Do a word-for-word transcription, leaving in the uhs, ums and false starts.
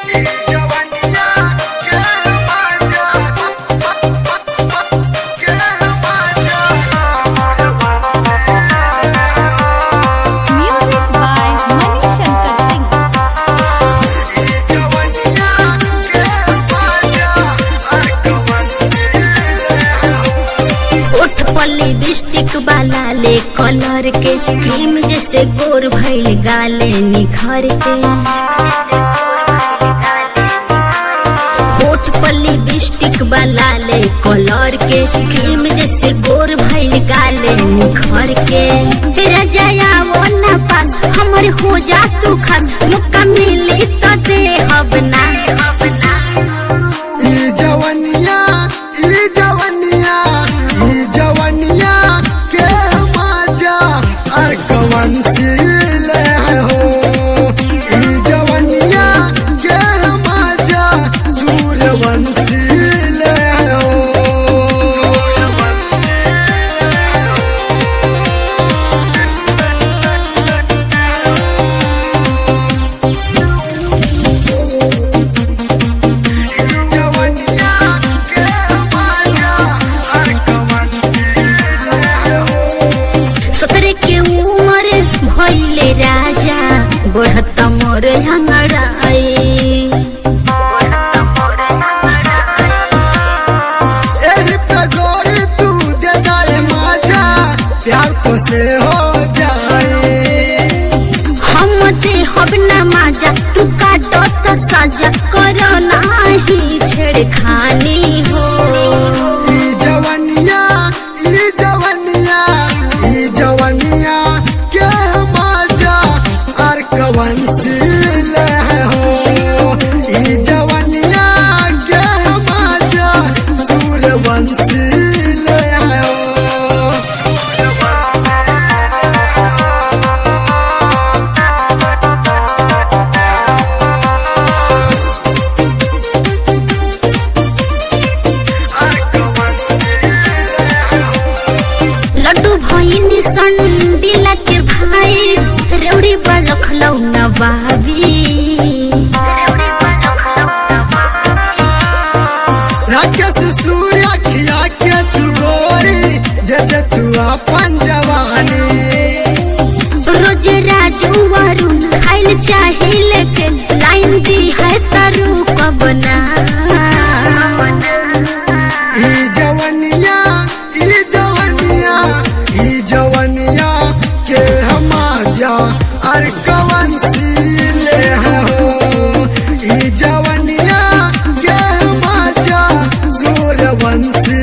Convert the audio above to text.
lipstick वाला ले colour के क्रीम जैसे गोर भइल गाले निखर के होठ पर लिपस्टिक वाला ले कलर के क्रीम जैसे गोर भइल गाले निखर के रजाया वो ना पास हमर हो जा तू खास मौका मिली तो दे हब ना ई जवनिया ई जवनिया ई जवनिया के मजा और कवन सीले हो ई जवनिया के मजा सूर्यवंशी ले हो भइले राजा बढ़त मोर हंगड़ाई एही पे गोरी तू दे दाए मजा प्यार तो से हो जाए हम दे हब न मजा तू काटो तो सजा करो नाही छेड़खानी हो ई जवनिया ई जवनिया ई जवनिया के मजा और कवन सीले हो ई जवनिया के मजा सूर्यवंशी ले हो लड्डू भइनी संदिला के भाई रेवड़ी बलखलौ नवाबी राकेश सूर्य खिया के तू गोरी दे दे तू अपन जवानी रोज राजू वरुण खाइल चाहे लेकिन लाइन दी है तरू कब ना ई जवनिया ई जवनिया ई जवनिया के हमाजा और कवन सीले हो ई जवनिया के हमाजा सूर्यवंशी